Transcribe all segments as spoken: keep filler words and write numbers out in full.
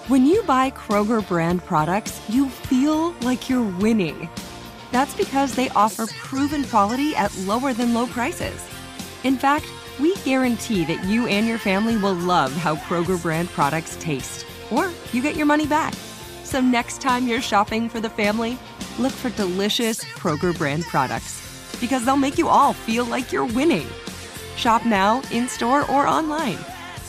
When you buy Kroger brand products, you feel like you're winning. That's because they offer proven quality at lower than low prices. In fact, we guarantee that you and your family will love how Kroger brand products taste, or you get your money back. So next time you're shopping for the family, look for delicious Kroger brand products, because they'll make you all feel like you're winning. Shop now, in-store, or online.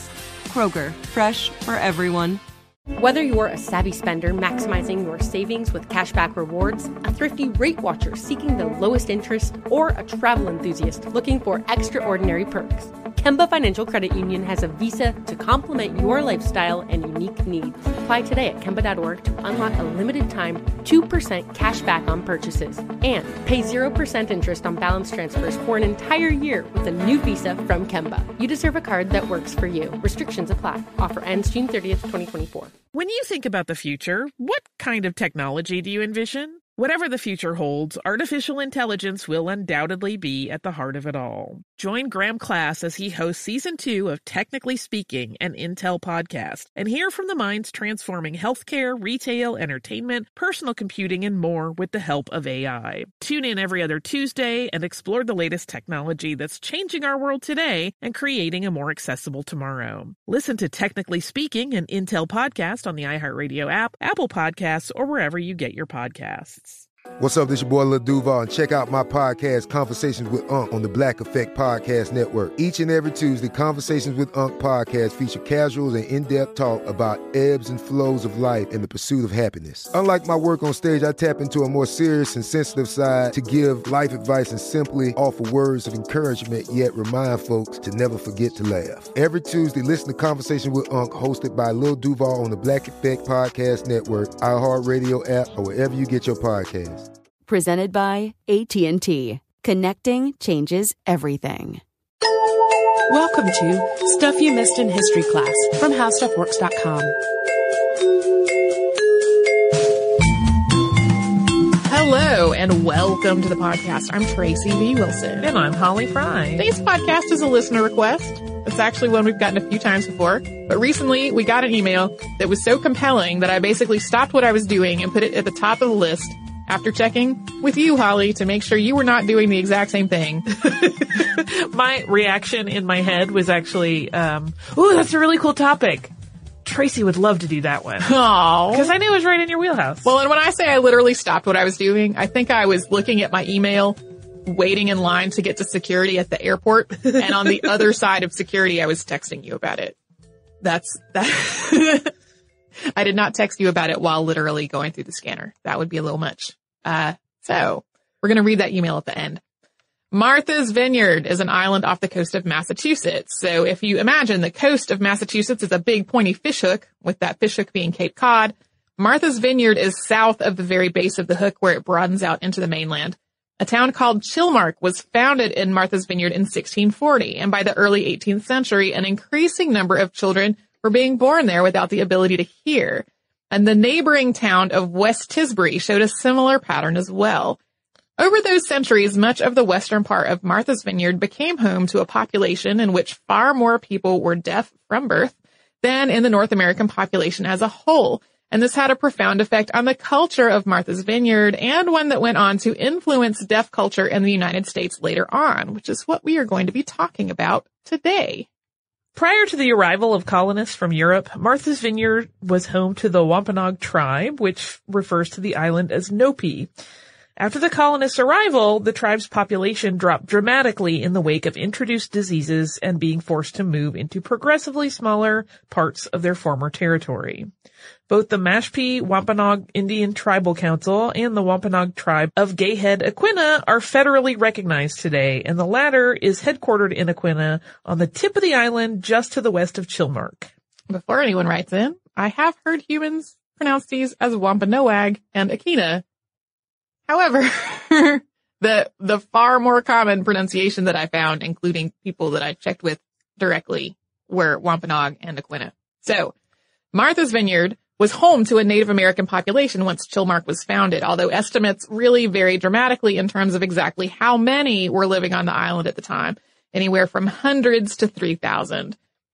Kroger, fresh for everyone. Whether you're a savvy spender maximizing your savings with cashback rewards, a thrifty rate watcher seeking the lowest interest, or a travel enthusiast looking for extraordinary perks, Kemba Financial Credit Union has a visa to complement your lifestyle and unique needs. Apply today at Kemba dot org to unlock a limited-time two percent cash back on purchases and pay zero percent interest on balance transfers for an entire year with a new visa from Kemba. You deserve a card that works for you. Restrictions apply. Offer ends June thirtieth, twenty twenty-four. When you think about the future, what kind of technology do you envision? Whatever the future holds, artificial intelligence will undoubtedly be at the heart of it all. Join Graham Class as he hosts Season two of Technically Speaking, an Intel podcast, and hear from the minds transforming healthcare, retail, entertainment, personal computing, and more with the help of A I. Tune in every other Tuesday and explore the latest technology that's changing our world today and creating a more accessible tomorrow. Listen to Technically Speaking, an Intel podcast on the iHeartRadio app, Apple Podcasts, or wherever you get your podcasts. What's up, this your boy Lil Duval, and check out my podcast, Conversations with Unc, on the Black Effect Podcast Network. Each and every Tuesday, Conversations with Unc podcast feature casual and in-depth talk about ebbs and flows of life and the pursuit of happiness. Unlike my work on stage, I tap into a more serious and sensitive side to give life advice and simply offer words of encouragement, yet remind folks to never forget to laugh. Every Tuesday, listen to Conversation with Unc, hosted by Lil Duval on the Black Effect Podcast Network, iHeartRadio app, or wherever you get your podcasts. Presented by A T and T. Connecting changes everything. Welcome to Stuff You Missed in History Class from How Stuff Works dot com. Hello and welcome to the podcast. I'm Tracy V. Wilson. And I'm Holly Fry. Today's podcast is a listener request. It's actually one we've gotten a few times before. But recently we got an email that was so compelling that I basically stopped what I was doing and put it at the top of the list after checking with you, Holly, to make sure you were not doing the exact same thing. My reaction in my head was actually, um, ooh, that's a really cool topic. Tracy would love to do that one. Aww. Because I knew it was right in your wheelhouse. Well, and when I say I literally stopped what I was doing, I think I was looking at my email, waiting in line to get to security at the airport. And on the other side of security, I was texting you about it. That's, that. I did not text you about it while literally going through the scanner. That would be a little much. Uh, so we're going to read that email at the end. Martha's Vineyard is an island off the coast of Massachusetts. So if you imagine the coast of Massachusetts is a big pointy fishhook, with that fishhook being Cape Cod, Martha's Vineyard is south of the very base of the hook where it broadens out into the mainland. A town called Chilmark was founded in Martha's Vineyard in sixteen forty, and by the early eighteenth century, an increasing number of children were being born there without the ability to hear. And the neighboring town of West Tisbury showed a similar pattern as well. Over those centuries, much of the western part of Martha's Vineyard became home to a population in which far more people were deaf from birth than in the North American population as a whole. And this had a profound effect on the culture of Martha's Vineyard, and one that went on to influence deaf culture in the United States later on, which is what we are going to be talking about today. Prior to the arrival of colonists from Europe, Martha's Vineyard was home to the Wampanoag tribe, which refers to the island as Nopi. After the colonists' arrival, the tribe's population dropped dramatically in the wake of introduced diseases and being forced to move into progressively smaller parts of their former territory. Both the Mashpee Wampanoag Indian Tribal Council and the Wampanoag tribe of Gayhead, Aquinnah are federally recognized today, and the latter is headquartered in Aquinnah on the tip of the island just to the west of Chilmark. Before anyone writes in, I have heard humans pronounce these as Wampanoag and Aquinnah. However, the the far more common pronunciation that I found, including people that I checked with directly, were Wampanoag and Aquinnah. So, Martha's Vineyard was home to a Native American population once Chilmark was founded, although estimates really vary dramatically in terms of exactly how many were living on the island at the time, anywhere from hundreds to three thousand.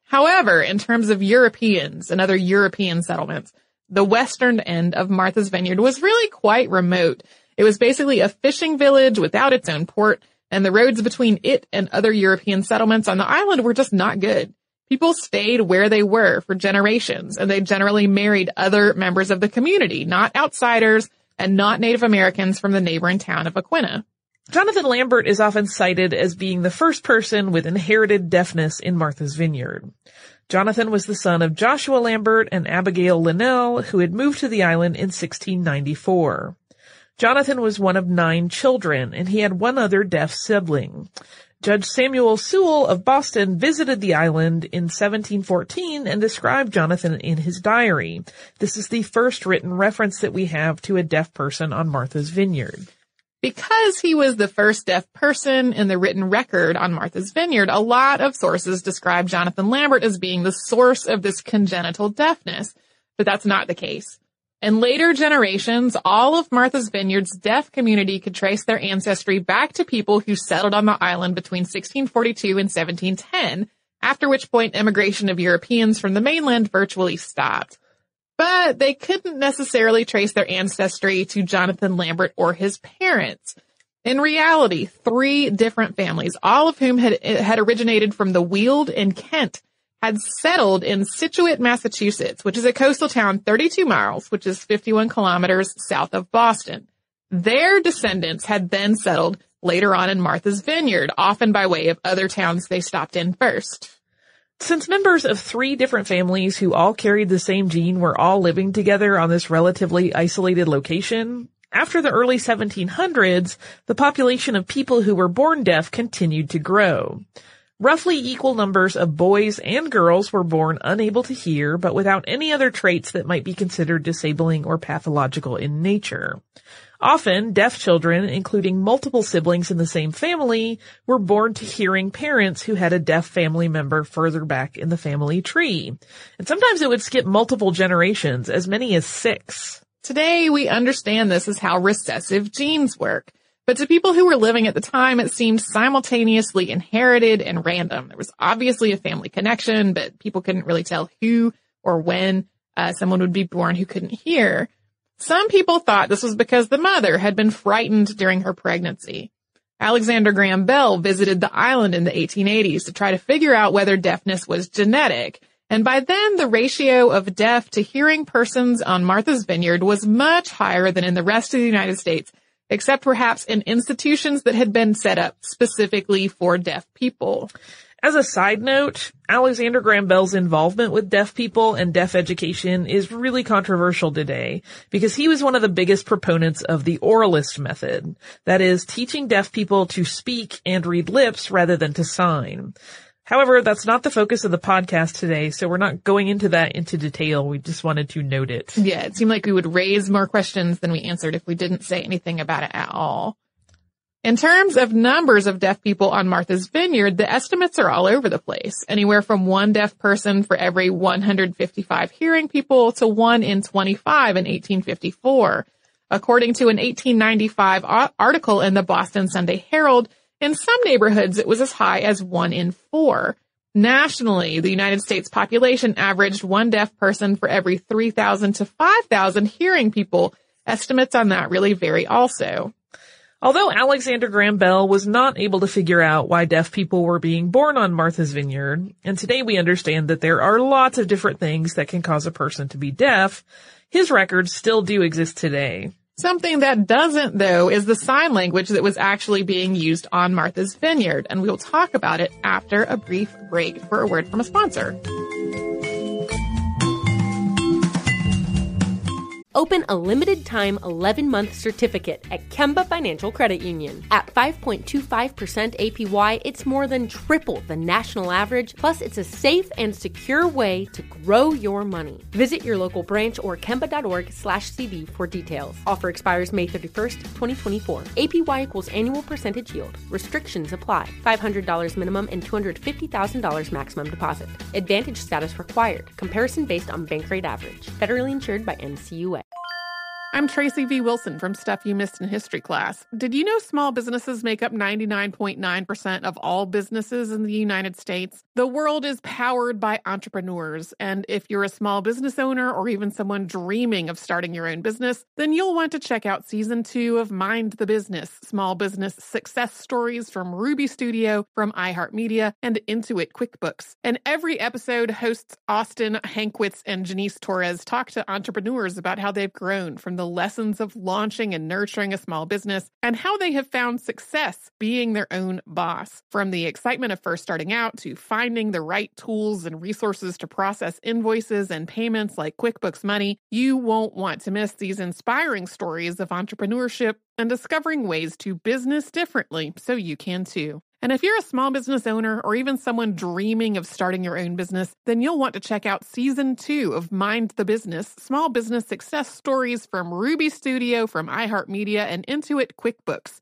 However, in terms of Europeans and other European settlements, the western end of Martha's Vineyard was really quite remote. It was basically a fishing village without its own port, and the roads between it and other European settlements on the island were just not good. People stayed where they were for generations, and they generally married other members of the community, not outsiders and not Native Americans from the neighboring town of Aquinnah. Jonathan Lambert is often cited as being the first person with inherited deafness in Martha's Vineyard. Jonathan was the son of Joshua Lambert and Abigail Linnell, who had moved to the island in sixteen ninety-four. Jonathan was one of nine children, and he had one other deaf sibling. Judge Samuel Sewall of Boston visited the island in seventeen fourteen and described Jonathan in his diary. This is the first written reference that we have to a deaf person on Martha's Vineyard. Because he was the first deaf person in the written record on Martha's Vineyard, a lot of sources describe Jonathan Lambert as being the source of this congenital deafness, but that's not the case. In later generations, all of Martha's Vineyard's deaf community could trace their ancestry back to people who settled on the island between sixteen forty-two and seventeen ten, after which point immigration of Europeans from the mainland virtually stopped. But they couldn't necessarily trace their ancestry to Jonathan Lambert or his parents. In reality, three different families, all of whom had, had originated from the Weald in Kent, had settled in Scituate, Massachusetts, which is a coastal town thirty-two miles, which is fifty-one kilometers south of Boston. Their descendants had then settled later on in Martha's Vineyard, often by way of other towns they stopped in first. Since members of three different families who all carried the same gene were all living together on this relatively isolated location, after the early seventeen hundreds, the population of people who were born deaf continued to grow. Roughly equal numbers of boys and girls were born unable to hear, but without any other traits that might be considered disabling or pathological in nature. Often, deaf children, including multiple siblings in the same family, were born to hearing parents who had a deaf family member further back in the family tree. And sometimes it would skip multiple generations, as many as six. Today, we understand this as how recessive genes work. But to people who were living at the time, it seemed simultaneously inherited and random. There was obviously a family connection, but people couldn't really tell who or when uh, someone would be born who couldn't hear. Some people thought this was because the mother had been frightened during her pregnancy. Alexander Graham Bell visited the island in the eighteen eighties to try to figure out whether deafness was genetic. And by then, the ratio of deaf to hearing persons on Martha's Vineyard was much higher than in the rest of the United States, except perhaps in institutions that had been set up specifically for deaf people. As a side note, Alexander Graham Bell's involvement with deaf people and deaf education is really controversial today because he was one of the biggest proponents of the oralist method. That is, teaching deaf people to speak and read lips rather than to sign. However, that's not the focus of the podcast today, so we're not going into that into detail. We just wanted to note it. Yeah, it seemed like we would raise more questions than we answered if we didn't say anything about it at all. In terms of numbers of deaf people on Martha's Vineyard, the estimates are all over the place, anywhere from one deaf person for every one hundred fifty-five hearing people to one in twenty-five in eighteen fifty-four. According to an eighteen ninety-five article in the Boston Sunday Herald, in some neighborhoods it was as high as one in four. Nationally, the United States population averaged one deaf person for every three thousand to five thousand hearing people. Estimates on that really vary also. Although Alexander Graham Bell was not able to figure out why deaf people were being born on Martha's Vineyard, and today we understand that there are lots of different things that can cause a person to be deaf, his records still do exist today. Something that doesn't, though, is the sign language that was actually being used on Martha's Vineyard, and we'll talk about it after a brief break for a word from a sponsor. Open a limited-time eleven-month certificate at Kemba Financial Credit Union. At five point two five percent A P Y, it's more than triple the national average, plus it's a safe and secure way to grow your money. Visit your local branch or kemba.org slash CD for details. Offer expires May thirty-first, twenty twenty-four. A P Y equals annual percentage yield. Restrictions apply. five hundred dollars minimum and two hundred fifty thousand dollars maximum deposit. Advantage status required. Comparison based on bank rate average. Federally insured by N C U A. I'm Tracy V. Wilson from Stuff You Missed in History class. Did you know small businesses make up ninety-nine point nine percent of all businesses in the United States? The world is powered by entrepreneurs, and if you're a small business owner or even someone dreaming of starting your own business, then you'll want to check out Season two of Mind the Business, Small Business Success Stories from Ruby Studio, from iHeartMedia, and Intuit QuickBooks. And every episode, hosts Austin Hankwitz and Janice Torres talk to entrepreneurs about how they've grown from the lessons of launching and nurturing a small business and how they have found success being their own boss. From the excitement of first starting out to finding the right tools and resources to process invoices and payments like QuickBooks Money, you won't want to miss these inspiring stories of entrepreneurship and discovering ways to business differently so you can too. And if you're a small business owner or even someone dreaming of starting your own business, then you'll want to check out Season two of Mind the Business, Small Business Success Stories from Ruby Studio, from iHeartMedia, and Intuit QuickBooks.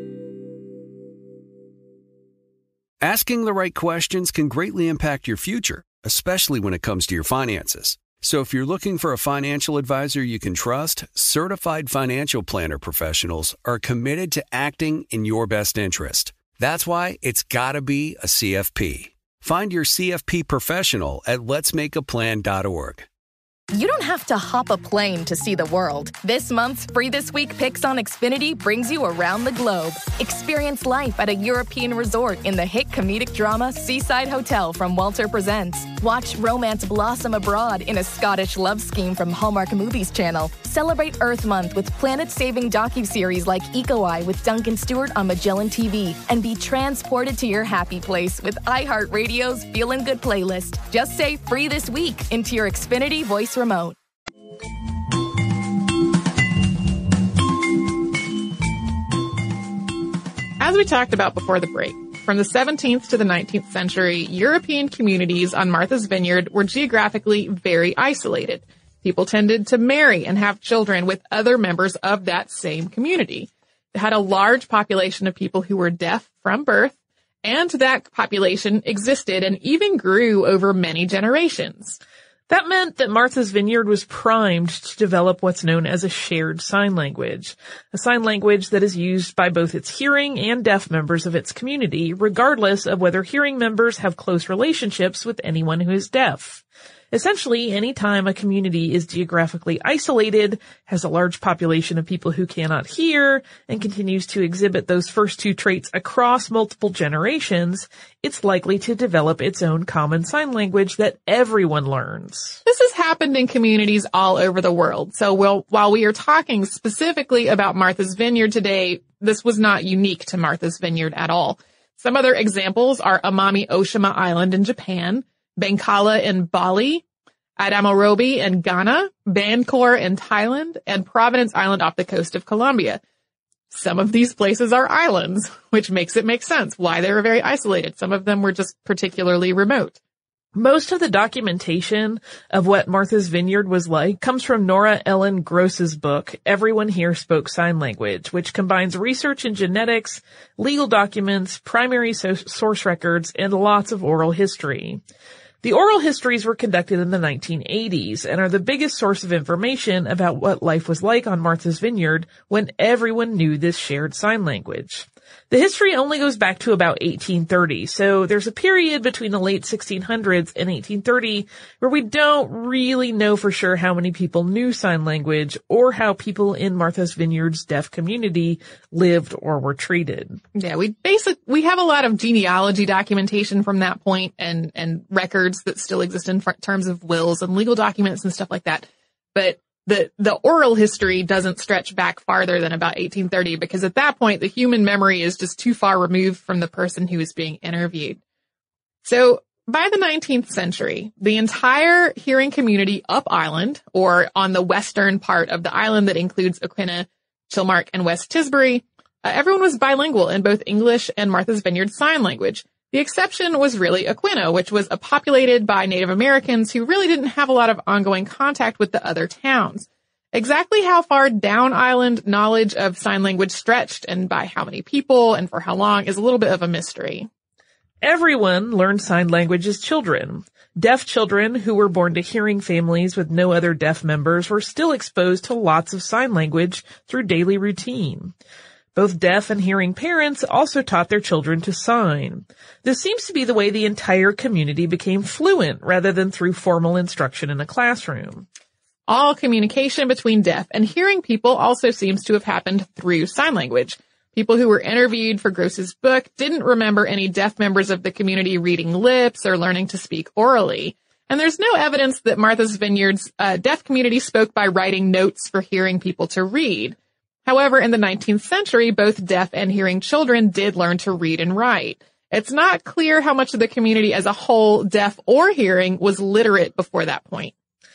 Asking the right questions can greatly impact your future, especially when it comes to your finances. So if you're looking for a financial advisor you can trust, certified financial planner professionals are committed to acting in your best interest. That's why it's gotta be a C F P. Find your C F P professional at lets make a plan dot org. You don't have to hop a plane to see the world. This month's Free This Week Picks on Xfinity brings you around the globe. Experience life at a European resort in the hit comedic drama Seaside Hotel from Walter Presents. Watch romance blossom abroad in a Scottish love scheme from Hallmark Movies Channel. Celebrate Earth Month with planet-saving docuseries like Eco Eye with Duncan Stewart on Magellan T V. And be transported to your happy place with iHeartRadio's Feelin' Good playlist. Just say Free This Week into your Xfinity voice remote. As we talked about before the break, from the seventeenth to the nineteenth century, European communities on Martha's Vineyard were geographically very isolated. People tended to marry and have children with other members of that same community. They had a large population of people who were deaf from birth, and that population existed and even grew over many generations. That meant that Martha's Vineyard was primed to develop what's known as a shared sign language, a sign language that is used by both its hearing and deaf members of its community, regardless of whether hearing members have close relationships with anyone who is deaf. Essentially, any time a community is geographically isolated, has a large population of people who cannot hear, and continues to exhibit those first two traits across multiple generations, it's likely to develop its own common sign language that everyone learns. This has happened in communities all over the world. So while, while we are talking specifically about Martha's Vineyard today, this was not unique to Martha's Vineyard at all. Some other examples are Amami Oshima Island in Japan, Bengkala in Bali, Adamorobi in Ghana, Bancor in Thailand, and Providence Island off the coast of Colombia. Some of these places are islands, which makes it make sense why they were very isolated. Some of them were just particularly remote. Most of the documentation of what Martha's Vineyard was like comes from Nora Ellen Gross's book, Everyone Here Spoke Sign Language, which combines research in genetics, legal documents, primary so- source records, and lots of oral history. The oral histories were conducted in the nineteen eighties and are the biggest source of information about what life was like on Martha's Vineyard when everyone knew this shared sign language. The history only goes back to about eighteen thirty, so there's a period between the late sixteen hundreds and eighteen thirty where we don't really know for sure how many people knew sign language or how people in Martha's Vineyard's deaf community lived or were treated. Yeah, we basic we have a lot of genealogy documentation from that point and and records that still exist in terms of wills and legal documents and stuff like that. But The, the oral history doesn't stretch back farther than about eighteen thirty because at that point, the human memory is just too far removed from the person who is being interviewed. So by the nineteenth century, the entire hearing community up island, or on the western part of the island that includes Aquinnah, Chilmark, and West Tisbury, uh, everyone was bilingual in both English and Martha's Vineyard Sign Language. The exception was really Aquinnah, which was populated by Native Americans who really didn't have a lot of ongoing contact with the other towns. Exactly how far down island knowledge of sign language stretched and by how many people and for how long is a little bit of a mystery. Everyone learned sign language as children. Deaf children who were born to hearing families with no other deaf members were still exposed to lots of sign language through daily routine. Both deaf and hearing parents also taught their children to sign. This seems to be the way the entire community became fluent rather than through formal instruction in a classroom. All communication between deaf and hearing people also seems to have happened through sign language. People who were interviewed for Gross's book didn't remember any deaf members of the community reading lips or learning to speak orally. And there's no evidence that Martha's Vineyard's uh, deaf community spoke by writing notes for hearing people to read. However, in the nineteenth century, both deaf and hearing children did learn to read and write. It's not clear how much of the community as a whole, deaf or hearing, was literate before that point.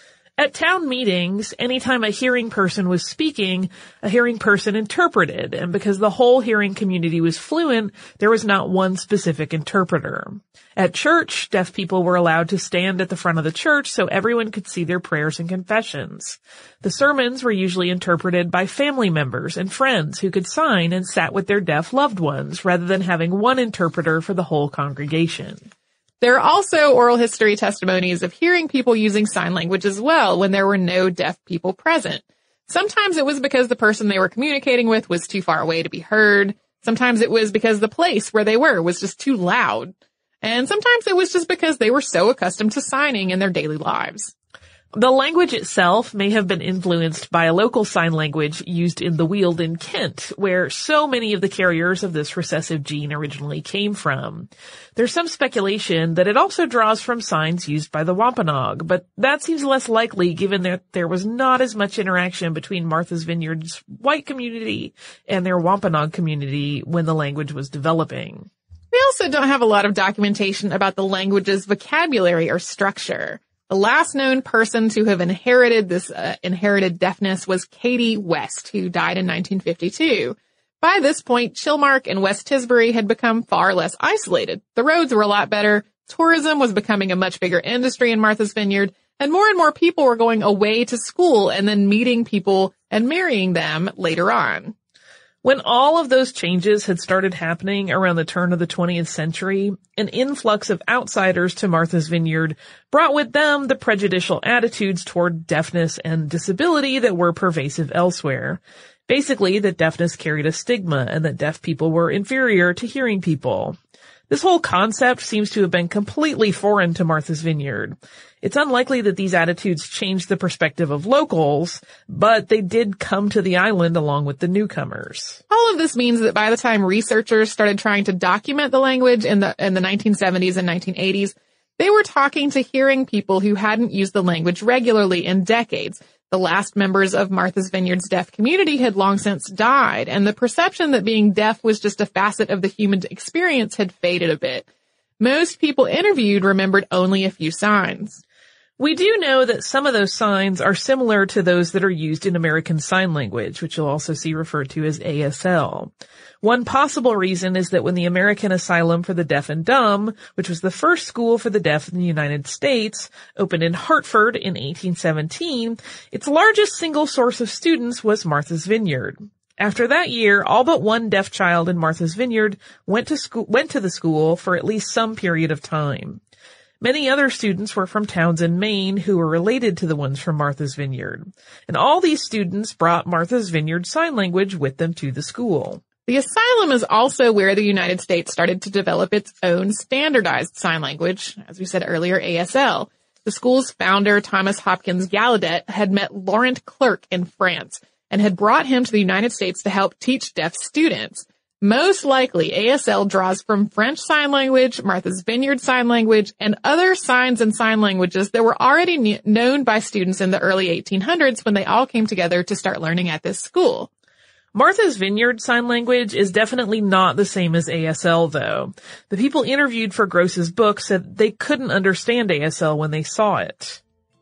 At town meetings, anytime a hearing person was speaking, a hearing person interpreted, and because the whole hearing community was fluent, there was not one specific interpreter. At church, deaf people were allowed to stand at the front of the church so everyone could see their prayers and confessions. The sermons were usually interpreted by family members and friends who could sign and sat with their deaf loved ones, rather than having one interpreter for the whole congregation. There are also oral history testimonies of hearing people using sign language as well when there were no deaf people present. Sometimes it was because the person they were communicating with was too far away to be heard. Sometimes it was because the place where they were was just too loud. And sometimes it was just because they were so accustomed to signing in their daily lives. The language itself may have been influenced by a local sign language used in the Weald in Kent, where so many of the carriers of this recessive gene originally came from. There's some speculation that it also draws from signs used by the Wampanoag, but that seems less likely given that there was not as much interaction between Martha's Vineyard's white community and their Wampanoag community when the language was developing. We also don't have a lot of documentation about the language's vocabulary or structure. The last known person to have inherited this uh, inherited deafness was Katie West, who died in nineteen fifty-two. By this point, Chilmark and West Tisbury had become far less isolated. The roads were a lot better, tourism was becoming a much bigger industry in Martha's Vineyard, and more and more people were going away to school and then meeting people and marrying them later on. When all of those changes had started happening around the turn of the twentieth century, an influx of outsiders to Martha's Vineyard brought with them the prejudicial attitudes toward deafness and disability that were pervasive elsewhere. Basically, that deafness carried a stigma and that deaf people were inferior to hearing people. This whole concept seems to have been completely foreign to Martha's Vineyard. It's unlikely that these attitudes changed the perspective of locals, but they did come to the island along with the newcomers. All of this means that by the time researchers started trying to document the language in the in the nineteen seventies and nineteen eighties, they were talking to hearing people who hadn't used the language regularly in decades. The last members of Martha's Vineyard's deaf community had long since died, and the perception that being deaf was just a facet of the human experience had faded a bit. Most people interviewed remembered only a few signs. We do know that some of those signs are similar to those that are used in American Sign Language, which you'll also see referred to as A S L. One possible reason is that when the American Asylum for the Deaf and Dumb, which was the first school for the deaf in the United States, opened in Hartford in eighteen seventeen, its largest single source of students was Martha's Vineyard. After that year, all but one deaf child in Martha's Vineyard went to school, went to the school for at least some period of time. Many other students were from towns in Maine who were related to the ones from Martha's Vineyard. And all these students brought Martha's Vineyard Sign Language with them to the school. The asylum is also where the United States started to develop its own standardized sign language, as we said earlier, A S L. The school's founder, Thomas Hopkins Gallaudet, had met Laurent Clerc in France and had brought him to the United States to help teach deaf students. Most likely, A S L draws from French Sign Language, Martha's Vineyard Sign Language, and other signs and sign languages that were already kn- known by students in the early eighteen hundreds when they all came together to start learning at this school. Martha's Vineyard Sign Language is definitely not the same as A S L, though. The people interviewed for Gross's book said they couldn't understand A S L when they saw it.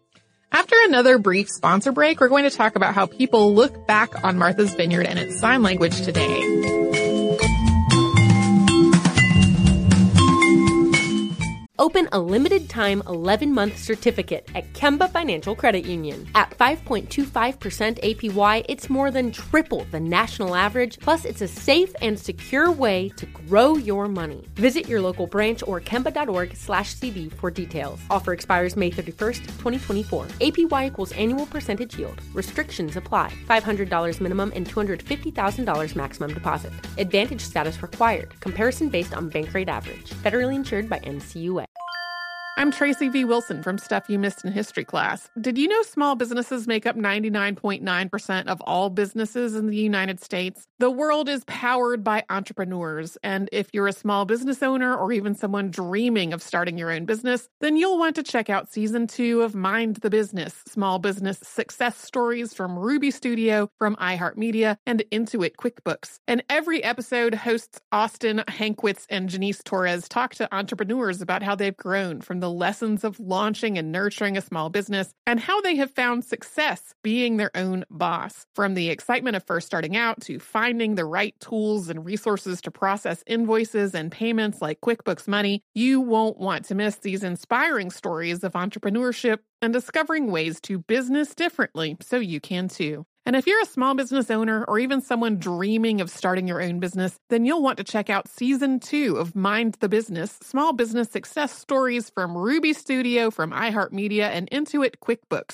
After another brief sponsor break, we're going to talk about how people look back on Martha's Vineyard and its sign language today. Open a limited-time eleven-month certificate at Kemba Financial Credit Union. At five point two five percent A P Y, it's more than triple the national average, plus it's a safe and secure way to grow your money. Visit your local branch or kemba.org slash CD for details. Offer expires May thirty-first, twenty twenty-four. A P Y equals annual percentage yield. Restrictions apply. five hundred dollars minimum and two hundred fifty thousand dollars maximum deposit. Advantage status required. Comparison based on bank rate average. Federally insured by N C U A. I'm Tracy V. Wilson from Stuff You Missed in History Class. Did you know small businesses make up ninety-nine point nine percent of all businesses in the United States? The world is powered by entrepreneurs, and if you're a small business owner or even someone dreaming of starting your own business, then you'll want to check out Season two of Mind the Business, Small Business Success Stories from Ruby Studio, from iHeartMedia, and Intuit QuickBooks. And every episode, hosts Austin Hankwitz and Janice Torres talk to entrepreneurs about how they've grown from the lessons of launching and nurturing a small business and how they have found success being their own boss. From the excitement of first starting out to finding the right tools and resources to process invoices and payments like QuickBooks Money, you won't want to miss these inspiring stories of entrepreneurship and discovering ways to business differently so you can too. And if you're a small business owner or even someone dreaming of starting your own business, then you'll want to check out Season two of Mind the Business, Small Business Success Stories from Ruby Studio, from iHeartMedia, and Intuit QuickBooks.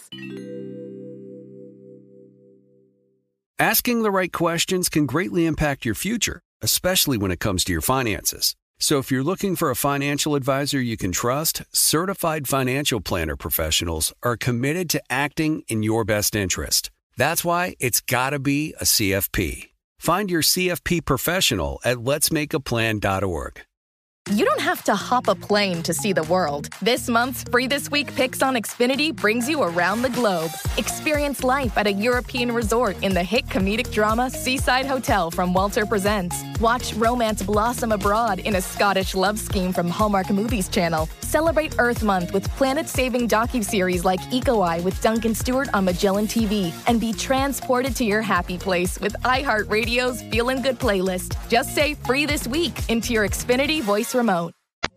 Asking the right questions can greatly impact your future, especially when it comes to your finances. So if you're looking for a financial advisor you can trust, certified financial planner professionals are committed to acting in your best interest. That's why it's got to be a C F P. Find your C F P professional at lets make a plan dot org. You don't have to hop a plane to see the world. This month's Free This Week Picks on Xfinity brings you around the globe. Experience life at a European resort in the hit comedic drama Seaside Hotel from Walter Presents. Watch romance blossom abroad in a Scottish love scheme from Hallmark Movies Channel. Celebrate Earth Month with planet-saving docuseries like Eco Eye with Duncan Stewart on Magellan T V. And be transported to your happy place with iHeartRadio's Feelin' Good playlist. Just say Free This Week into your Xfinity voice remote.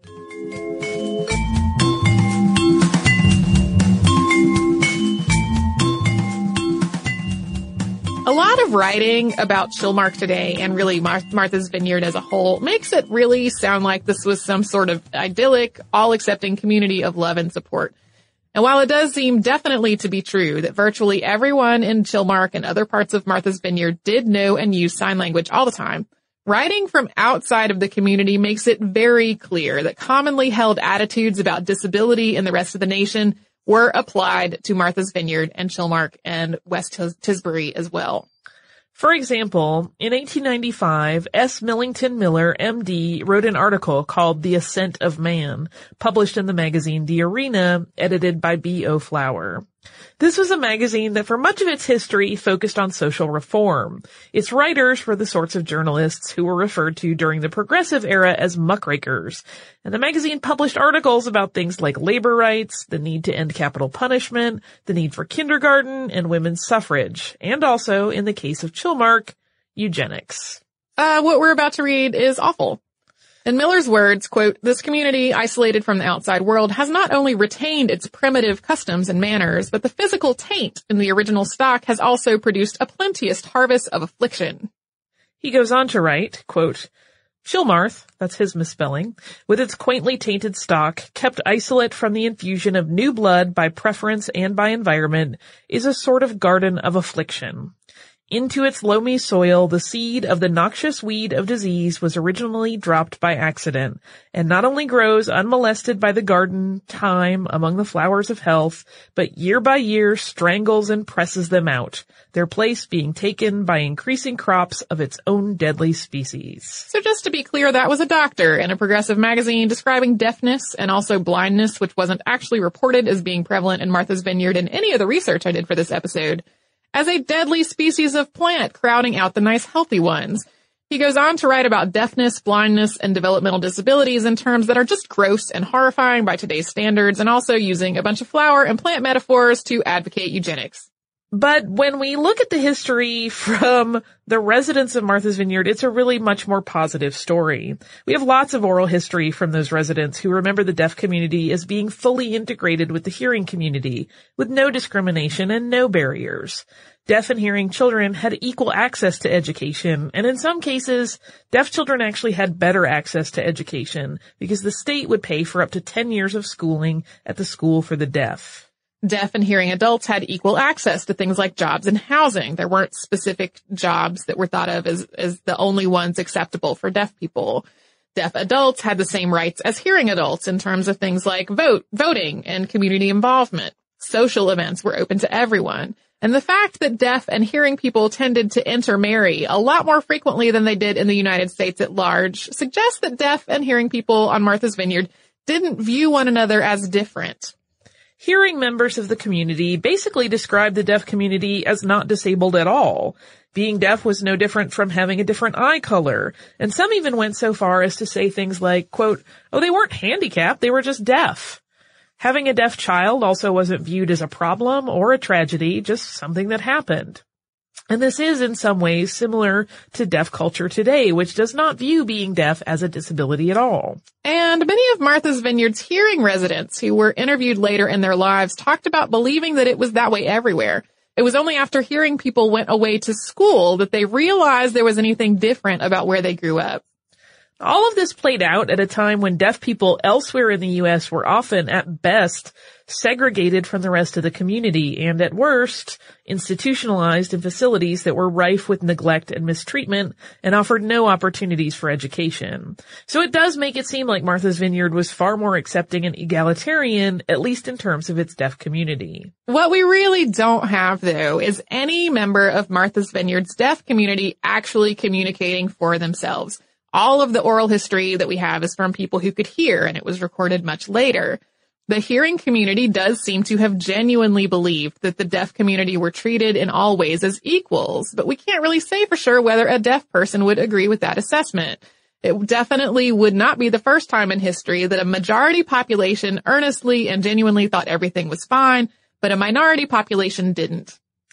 A lot of writing about Chilmark today, and really Mar- Martha's Vineyard as a whole, makes it really sound like this was some sort of idyllic, all-accepting community of love and support. And while it does seem definitely to be true that virtually everyone in Chilmark and other parts of Martha's Vineyard did know and use sign language all the time, writing from outside of the community makes it very clear that commonly held attitudes about disability in the rest of the nation were applied to Martha's Vineyard and Chilmark and West Tis- Tisbury as well. For example, in eighteen ninety-five, S. Millington Miller, M D, wrote an article called The Ascent of Man, published in the magazine The Arena, edited by B O Flower. This was a magazine that for much of its history focused on social reform. Its writers were the sorts of journalists who were referred to during the Progressive era as muckrakers, and the magazine published articles about things like labor rights, the need to end capital punishment, the need for kindergarten, and women's suffrage, and also, in the case of Chilmark, eugenics. Uh, what we're about to read is awful. In Miller's words, quote, "This community, isolated from the outside world, has not only retained its primitive customs and manners, but the physical taint in the original stock has also produced a plenteous harvest of affliction." He goes on to write, quote, "Chilmarth," that's his misspelling, "with its quaintly tainted stock, kept isolate from the infusion of new blood by preference and by environment, is a sort of garden of affliction. Into its loamy soil, the seed of the noxious weed of disease was originally dropped by accident, and not only grows unmolested by the garden time among the flowers of health, but year by year strangles and presses them out, their place being taken by increasing crops of its own deadly species." So just to be clear, that was a doctor in a progressive magazine describing deafness and also blindness, which wasn't actually reported as being prevalent in Martha's Vineyard in any of the research I did for this episode, as a deadly species of plant crowding out the nice healthy ones. He goes on to write about deafness, blindness, and developmental disabilities in terms that are just gross and horrifying by today's standards, and also using a bunch of flower and plant metaphors to advocate eugenics. But when we look at the history from the residents of Martha's Vineyard, it's a really much more positive story. We have lots of oral history from those residents who remember the deaf community as being fully integrated with the hearing community, with no discrimination and no barriers. Deaf and hearing children had equal access to education, and in some cases, deaf children actually had better access to education because the state would pay for up to ten years of schooling at the school for the deaf. Deaf and hearing adults had equal access to things like jobs and housing. There weren't specific jobs that were thought of as, as the only ones acceptable for deaf people. Deaf adults had the same rights as hearing adults in terms of things like vote, voting and community involvement. Social events were open to everyone. And the fact that deaf and hearing people tended to intermarry a lot more frequently than they did in the United States at large suggests that deaf and hearing people on Martha's Vineyard didn't view one another as different. Hearing members of the community basically described the deaf community as not disabled at all. Being deaf was no different from having a different eye color, and some even went so far as to say things like, quote, oh, they weren't handicapped, they were just deaf. Having a deaf child also wasn't viewed as a problem or a tragedy, just something that happened. And this is in some ways similar to deaf culture today, which does not view being deaf as a disability at all. And many of Martha's Vineyard's hearing residents who were interviewed later in their lives talked about believing that it was that way everywhere. It was only after hearing people went away to school that they realized there was anything different about where they grew up. All of this played out at a time when deaf people elsewhere in the U S were often, at best, segregated from the rest of the community and, at worst, institutionalized in facilities that were rife with neglect and mistreatment and offered no opportunities for education. So it does make it seem like Martha's Vineyard was far more accepting and egalitarian, at least in terms of its deaf community. What we really don't have, though, is any member of Martha's Vineyard's deaf community actually communicating for themselves. All of the oral history that we have is from people who could hear, and it was recorded much later. The hearing community does seem to have genuinely believed that the deaf community were treated in all ways as equals, but we can't really say for sure whether a deaf person would agree with that assessment. It definitely would not be the first time in history that a majority population earnestly and genuinely thought everything was fine, but a minority population didn't.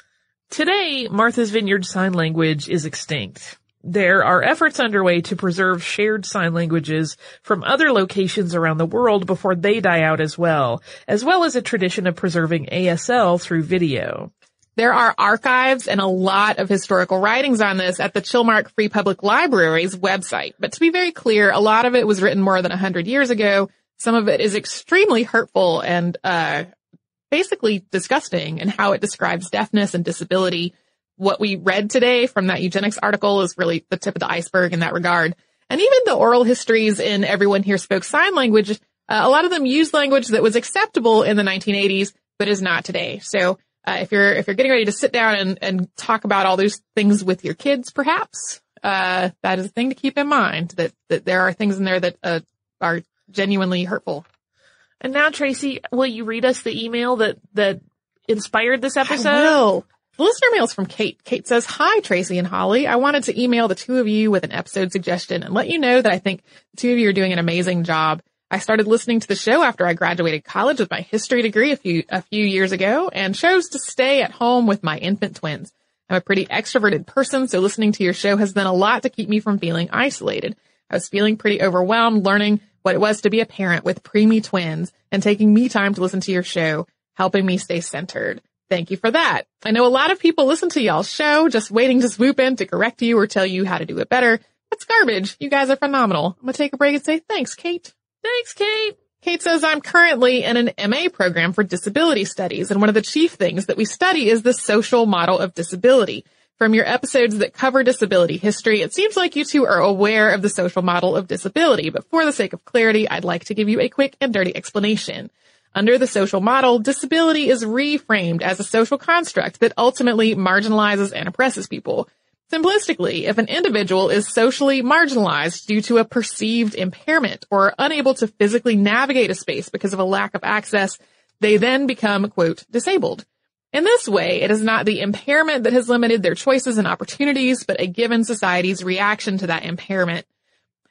Today, Martha's Vineyard Sign Language is extinct. There are efforts underway to preserve shared sign languages from other locations around the world before they die out as well, as well as a tradition of preserving A S L through video. There are archives and a lot of historical writings on this at the Chilmark Free Public Library's website. But to be very clear, a lot of it was written more than one hundred years ago. Some of it is extremely hurtful and uh basically disgusting in how it describes deafness and disability. What we read today from that eugenics article is really the tip of the iceberg in that regard. And even the oral histories in Everyone Here Spoke Sign Language, uh, a lot of them use language that was acceptable in the nineteen eighties, but is not today. So uh, if you're if you're getting ready to sit down and, and talk about all those things with your kids, perhaps, uh, that is a thing to keep in mind, that, that there are things in there that uh, are genuinely hurtful. And now, Tracy, will you read us the email that, that inspired this episode? I will. The listener mail is from Kate. Kate says, hi, Tracy and Holly. I wanted to email the two of you with an episode suggestion and let you know that I think the two of you are doing an amazing job. I started listening to the show after I graduated college with my history degree a few, a few years ago and chose to stay at home with my infant twins. I'm a pretty extroverted person, so listening to your show has done a lot to keep me from feeling isolated. I was feeling pretty overwhelmed learning what it was to be a parent with preemie twins and taking me time to listen to your show, helping me stay centered. Thank you for that. I know a lot of people listen to y'all's show just waiting to swoop in to correct you or tell you how to do it better. That's garbage. You guys are phenomenal. I'm going to take a break and say thanks, Kate. Thanks, Kate. Kate says, I'm currently in an M A program for disability studies, and one of the chief things that we study is the social model of disability. From your episodes that cover disability history, it seems like you two are aware of the social model of disability, but for the sake of clarity, I'd like to give you a quick and dirty explanation. Under the social model, disability is reframed as a social construct that ultimately marginalizes and oppresses people. Simplistically, if an individual is socially marginalized due to a perceived impairment or unable to physically navigate a space because of a lack of access, they then become, quote, disabled. In this way, it is not the impairment that has limited their choices and opportunities, but a given society's reaction to that impairment.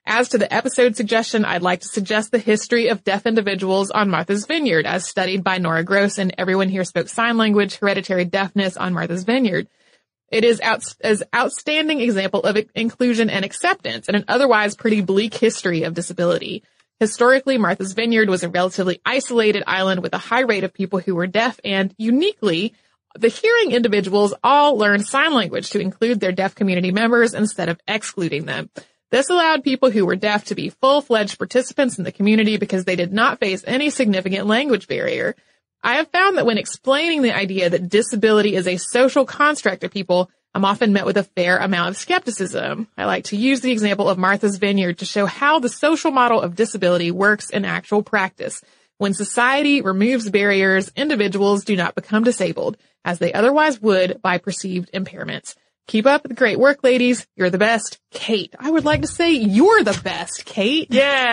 As to the episode suggestion, I'd like to suggest the history of deaf individuals on Martha's Vineyard, as studied by Nora Gross and Everyone Here Spoke Sign Language, Hereditary Deafness on Martha's Vineyard. It is out, as outstanding example of inclusion and acceptance in an otherwise pretty bleak history of disability. Historically, Martha's Vineyard was a relatively isolated island with a high rate of people who were deaf, and uniquely, the hearing individuals all learned sign language to include their deaf community members instead of excluding them. This allowed people who were deaf to be full-fledged participants in the community because they did not face any significant language barrier. I have found that when explaining the idea that disability is a social construct of people, I'm often met with a fair amount of skepticism. I like to use the example of Martha's Vineyard to show how the social model of disability works in actual practice. When society removes barriers, individuals do not become disabled, as they otherwise would by perceived impairments. Keep up the great work, ladies. You're the best. Kate. I would like to say you're the best, Kate.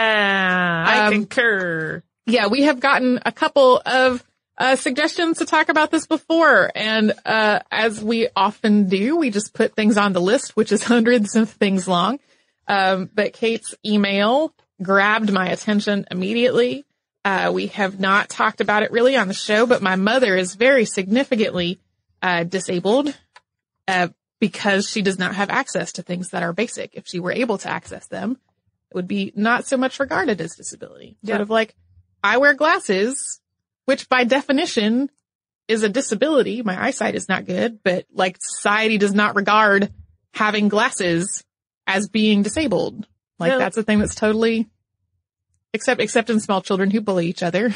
Yeah, I Um, concur. Yeah, we have gotten a couple of uh suggestions to talk about this before, and uh as we often do, we just put things on the list, which is hundreds of things long. Um but Kate's email grabbed my attention immediately. Uh we have not talked about it really on the show, but my mother is very significantly uh disabled uh because she does not have access to things that are basic. If she were able to access them, it would be not so much regarded as disability. Yeah. Sort of like, I wear glasses, which by definition is a disability. My eyesight is not good, but like society does not regard having glasses as being disabled. Like Yeah. that's a thing that's totally, except, except in small children who bully each other.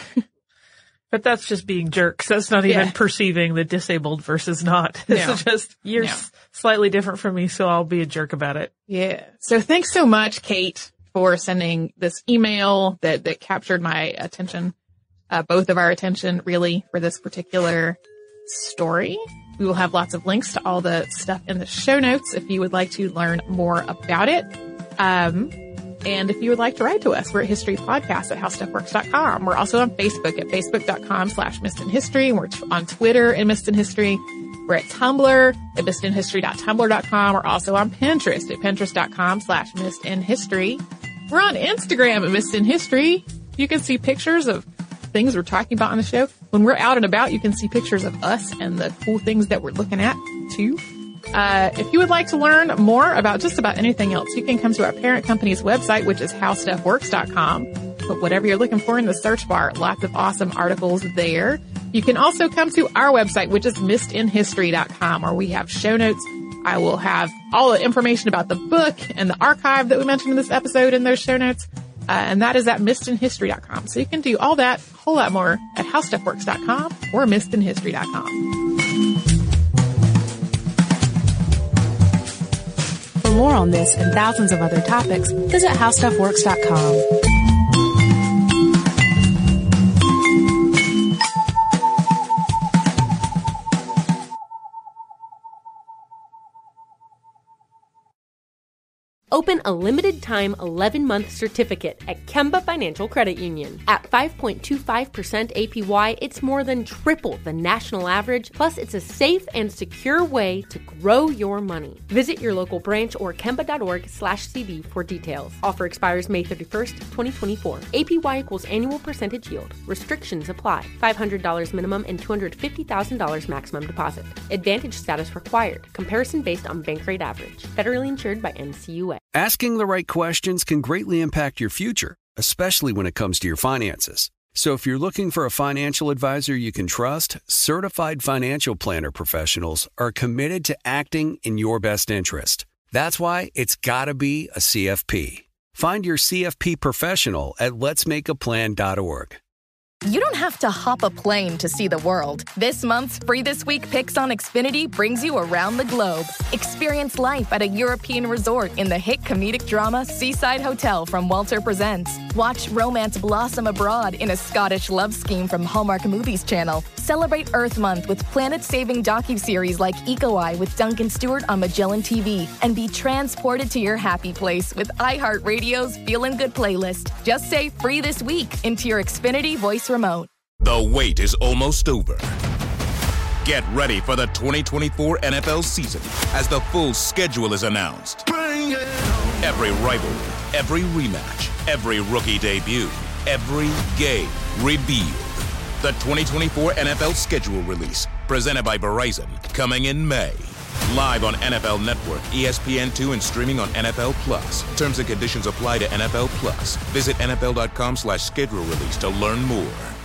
But that's just being jerks. That's not even Yeah. perceiving the disabled versus not. This No. is just, you're No. s- slightly different from me, so I'll be a jerk about it. Yeah. So thanks so much, Kate, for sending this email that, that captured my attention, uh, both of our attention really for this particular story. We will have lots of links to all the stuff in the show notes if you would like to learn more about it. Um, and if you would like to write to us, we're at historypodcast at howstuffworks dot com. We're also on Facebook at facebook.com slash missed in history. We're t- on Twitter at Missed in History. We're at Tumblr at missed in history dot tumblr dot com. We're also on Pinterest at pinterest.com slash missed in history. We're on Instagram at Missed in History. You can see pictures of things we're talking about on the show. When we're out and about, you can see pictures of us and the cool things that we're looking at too. Uh, if you would like to learn more about just about anything else, you can come to our parent company's website, which is how stuff works dot com. Put whatever you're looking for in the search bar. Lots of awesome articles there. You can also come to our website, which is missed in history dot com, where we have show notes. I will have all the information about the book and the archive that we mentioned in this episode in those show notes. Uh, and that is at missed in history dot com. So you can do all that, a whole lot more at how stuff works dot com or missed in history dot com. For more on this and thousands of other topics, visit how stuff works dot com. Open a limited-time eleven-month certificate at Kemba Financial Credit Union. At five point two five percent A P Y, it's more than triple the national average, plus it's a safe and secure way to grow your money. Visit your local branch or kemba.org slash CD for details. Offer expires May thirty-first, twenty twenty-four. A P Y equals annual percentage yield. Restrictions apply. five hundred dollars minimum and two hundred fifty thousand dollars maximum deposit. Advantage status required. Comparison based on bank rate average. Federally insured by N C U A. Asking the right questions can greatly impact your future, especially when it comes to your finances. So if you're looking for a financial advisor you can trust, certified financial planner professionals are committed to acting in your best interest. That's why it's got to be a C F P. Find your C F P professional at lets make a plan dot org. You don't have to hop a plane to see the world. This month's Free This Week Picks on Xfinity brings you around the globe. Experience life at a European resort in the hit comedic drama Seaside Hotel from Walter Presents. Watch romance blossom abroad in a Scottish love scheme from Hallmark Movies Channel. Celebrate Earth Month with planet-saving docuseries like Eco Eye with Duncan Stewart on Magellan T V. And be transported to your happy place with iHeartRadio's Feelin' Good playlist. Just say Free This Week into your Xfinity voice remote. The wait is almost over. Get ready for the twenty twenty-four N F L season as the full schedule is announced. Every rivalry, Every rematch, every rookie debut, every game revealed. The twenty twenty-four N F L schedule release, presented by Verizon, coming in May. Live on N F L Network, E S P N two, and streaming on N F L Plus. Terms and conditions apply to N F L Plus. Visit N F L dot com slash schedule release to learn more.